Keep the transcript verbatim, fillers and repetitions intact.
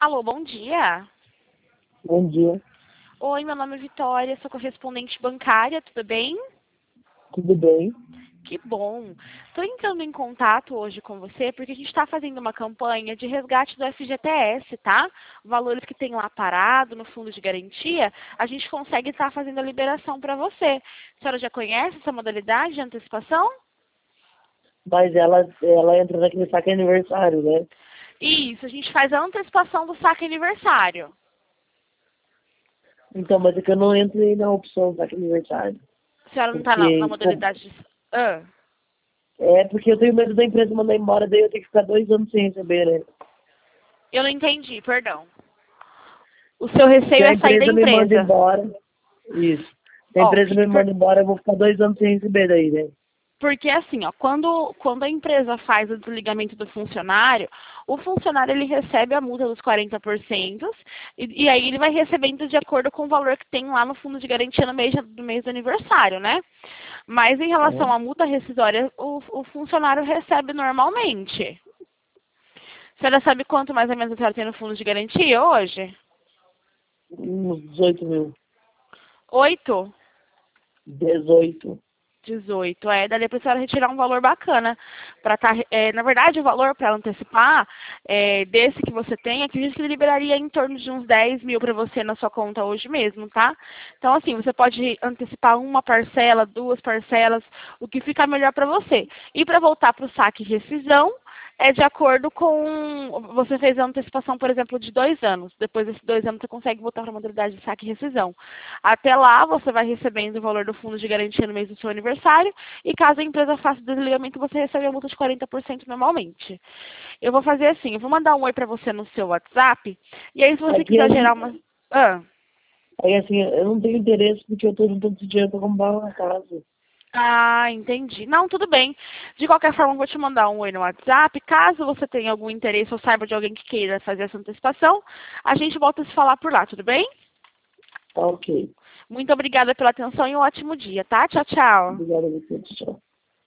Alô, bom dia. Bom dia, Oi, meu nome é Vitória, sou correspondente bancária, tudo bem? tudo bem? Que bom. Estou entrando em contato hoje com você porque a gente está fazendo uma campanha de resgate do F G T S, tá? Valores que tem lá parado no fundo de garantia, a gente consegue estar fazendo a liberação para você. A senhora já conhece essa modalidade de antecipação? Mas ela, ela entra naquele saque aniversário, né? Isso, a gente faz a antecipação do saque aniversário. Então, mas é que eu não entrei na opção saque aniversário. A senhora não está na, na Porque como- modalidade de... Ah, é porque eu tenho medo da empresa mandar embora, daí eu tenho que ficar dois anos sem receber, né? eu não entendi, perdão. O seu Se receio a é sair da empresa me manda empresa. embora, isso. Se a Ó, empresa me por- manda embora, eu vou ficar dois anos sem receber daí, né? porque assim, ó, quando, quando a empresa faz o desligamento do funcionário, o funcionário ele recebe a multa dos quarenta por cento e, e aí ele vai recebendo de acordo com o valor que tem lá no fundo de garantia no mês, do mês do aniversário, né? Mas em relação Uhum. à multa rescisória, o, o funcionário recebe normalmente. A senhora sabe quanto mais ou menos a senhora tem no fundo de garantia hoje? Uns dezoito mil. Oito? Dezoito. dezoito, é, daria para a senhora retirar um valor bacana. Pra tá, é, na verdade, o valor para antecipar é, desse que você tem, acredito que ele liberaria em torno de uns dez mil para você na sua conta hoje mesmo, tá? Então, assim, você pode antecipar uma parcela, duas parcelas, o que ficar melhor para você. E para voltar para o saque e rescisão, é de acordo com... Você fez a antecipação, por exemplo, de dois anos. Depois desses dois anos, você consegue voltar para a modalidade de saque e rescisão. Até lá, você vai recebendo o valor do fundo de garantia no mês do seu aniversário. E caso a empresa faça o desligamento, você recebe a multa de quarenta por cento normalmente. Eu vou fazer assim, eu vou mandar um oi para você no seu WhatsApp. E aí, se você Aqui, quiser gerar assim, uma... Ah. aí, assim, eu não tenho interesse porque eu tô juntando esse dinheiro pra comprar uma casa. Ah, entendi. Não, tudo bem. De qualquer forma, eu vou te mandar um oi no WhatsApp. Caso você tenha algum interesse ou saiba de alguém que queira fazer essa antecipação, a gente volta a se falar por lá, tudo bem? Tá ok. Muito obrigada pela atenção e um ótimo dia, tá? Tchau, tchau. Obrigada a você, tchau.